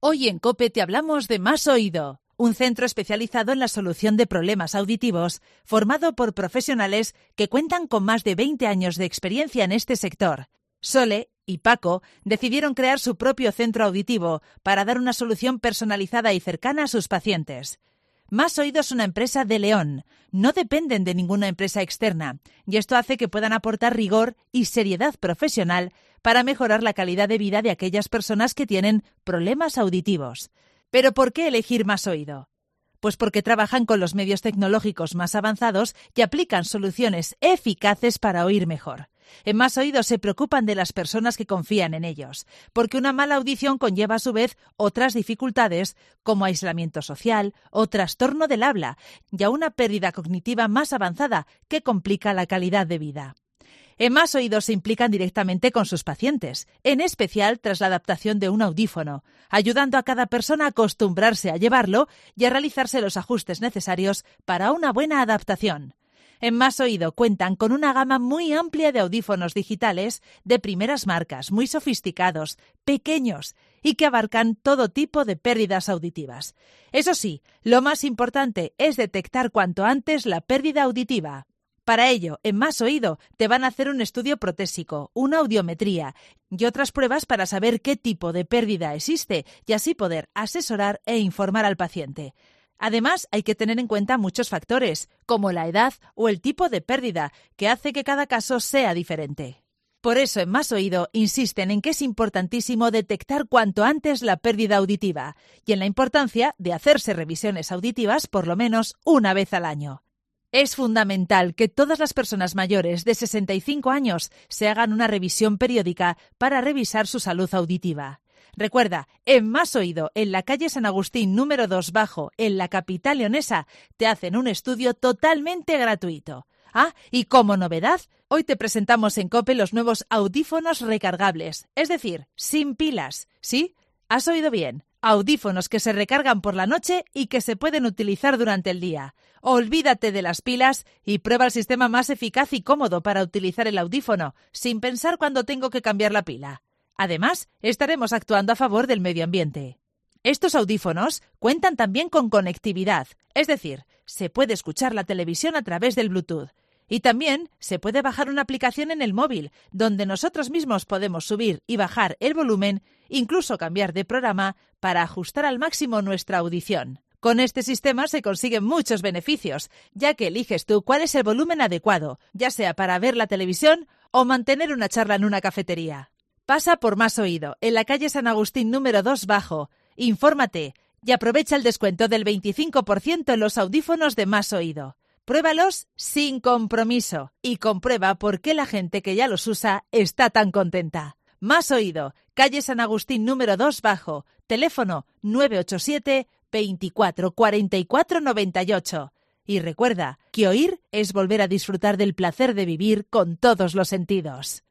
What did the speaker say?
Hoy en COPE te hablamos de Más Oído, un centro especializado en la solución de problemas auditivos, formado por profesionales que cuentan con más de 20 años de experiencia en este sector. Sole y Paco decidieron crear su propio centro auditivo para dar una solución personalizada y cercana a sus pacientes. Más Oído es una empresa de León, no dependen de ninguna empresa externa, y esto hace que puedan aportar rigor y seriedad profesional para mejorar la calidad de vida de aquellas personas que tienen problemas auditivos. ¿Pero por qué elegir Más Oído? Pues porque trabajan con los medios tecnológicos más avanzados y aplican soluciones eficaces para oír mejor. En Más Oído se preocupan de las personas que confían en ellos, porque una mala audición conlleva a su vez otras dificultades como aislamiento social o trastorno del habla y a una pérdida cognitiva más avanzada que complica la calidad de vida. En Más Oído se implican directamente con sus pacientes, en especial tras la adaptación de un audífono, ayudando a cada persona a acostumbrarse a llevarlo y a realizarse los ajustes necesarios para una buena adaptación. En Más Oído cuentan con una gama muy amplia de audífonos digitales de primeras marcas, muy sofisticados, pequeños y que abarcan todo tipo de pérdidas auditivas. Eso sí, lo más importante es detectar cuanto antes la pérdida auditiva. Para ello, en Más Oído te van a hacer un estudio protésico, una audiometría y otras pruebas para saber qué tipo de pérdida existe y así poder asesorar e informar al paciente. Además, hay que tener en cuenta muchos factores, como la edad o el tipo de pérdida, que hace que cada caso sea diferente. Por eso, en Más Oído insisten en que es importantísimo detectar cuanto antes la pérdida auditiva y en la importancia de hacerse revisiones auditivas por lo menos una vez al año. Es fundamental que todas las personas mayores de 65 años se hagan una revisión periódica para revisar su salud auditiva. Recuerda, en Más Oído, en la calle San Agustín número 2 bajo, en la capital leonesa, te hacen un estudio totalmente gratuito. Ah, y como novedad, hoy te presentamos en COPE los nuevos audífonos recargables, es decir, sin pilas. ¿Sí? ¿Has oído bien? Audífonos que se recargan por la noche y que se pueden utilizar durante el día. Olvídate de las pilas y prueba el sistema más eficaz y cómodo para utilizar el audífono, sin pensar cuándo tengo que cambiar la pila. Además, estaremos actuando a favor del medio ambiente. Estos audífonos cuentan también con conectividad, es decir, se puede escuchar la televisión a través del Bluetooth. Y también se puede bajar una aplicación en el móvil, donde nosotros mismos podemos subir y bajar el volumen, incluso cambiar de programa para ajustar al máximo nuestra audición. Con este sistema se consiguen muchos beneficios, ya que eliges tú cuál es el volumen adecuado, ya sea para ver la televisión o mantener una charla en una cafetería. Pasa por Más Oído, en la calle San Agustín número 2 bajo. Infórmate y aprovecha el descuento del 25% en los audífonos de Más Oído. Pruébalos sin compromiso y comprueba por qué la gente que ya los usa está tan contenta. Más Oído, calle San Agustín número 2 bajo, teléfono 987 24 44 98. Y recuerda que oír es volver a disfrutar del placer de vivir con todos los sentidos.